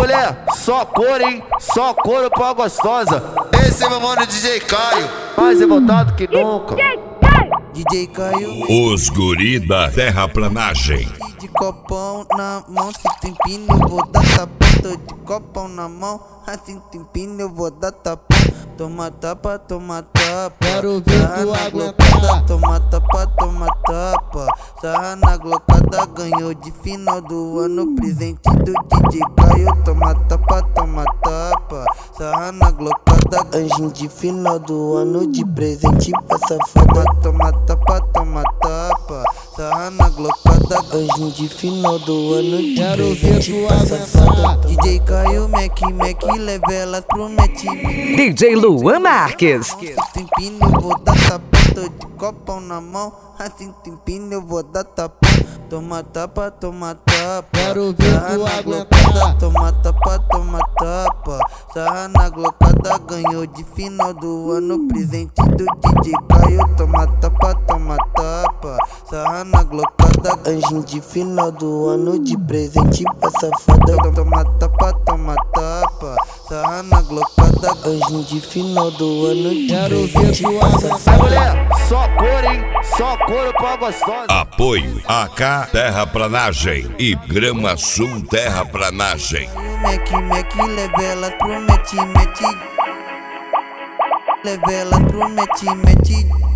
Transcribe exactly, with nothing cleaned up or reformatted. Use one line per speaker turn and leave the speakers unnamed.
mulher, só couro, hein? Só couro pra gostosa.
Esse é meu mano D J Caio,
Mais revoltado que nunca.
D J Caio,
Os guri da terraplanagem.
de copão na mão, se tu empina eu vou dar tapão. Tô de copão na mão, assim tu empina eu vou dar tapão. Toma tapa, toma tapa,
quero ver tu aguentar.
Toma tapa, toma tapa, sarra na glocada. Ganhou de final do ano, presente do D J Caio. Toma tapa, toma tapa, sarra na glocada. Anjinho de final do ano, de presente pra safada. Toma tapa, toma tapa, sarra na glocada. Anjinho de final do ano, de
Quero ver
presente
tu
pra safada.
aguentar.
D J Caio, Mac, Mac, leva elas pro Mac.
D J Luan Marques.
Se tu empina eu vou dar tapão. Tô de copão na mão, assim tu empina eu vou dar tapão. Toma tapa, toma tapa,
Quero ver
sarra
tu
na
aguentar.
glocada. Toma tapa, toma tapa, sarra na glocada. Ganhou de final do ano, presente do D J Caio. Toma tapa, toma tapa, sarra na glocada. Anjinho de final do ano, de presente pra safada. Toma tapa, toma tapa, sarra na glocada. Anjinho de final do ano, de
Quero ver
presente
tu
pra
aguentar.
Vai mulher, só couro, hein? Só couro pra gostosa.
Apoio A K Terraplanagem e Grama Sul Terraplanagem.
Mac, Mac, leva ela pro Met, Met. Leva ela pro Met, Met.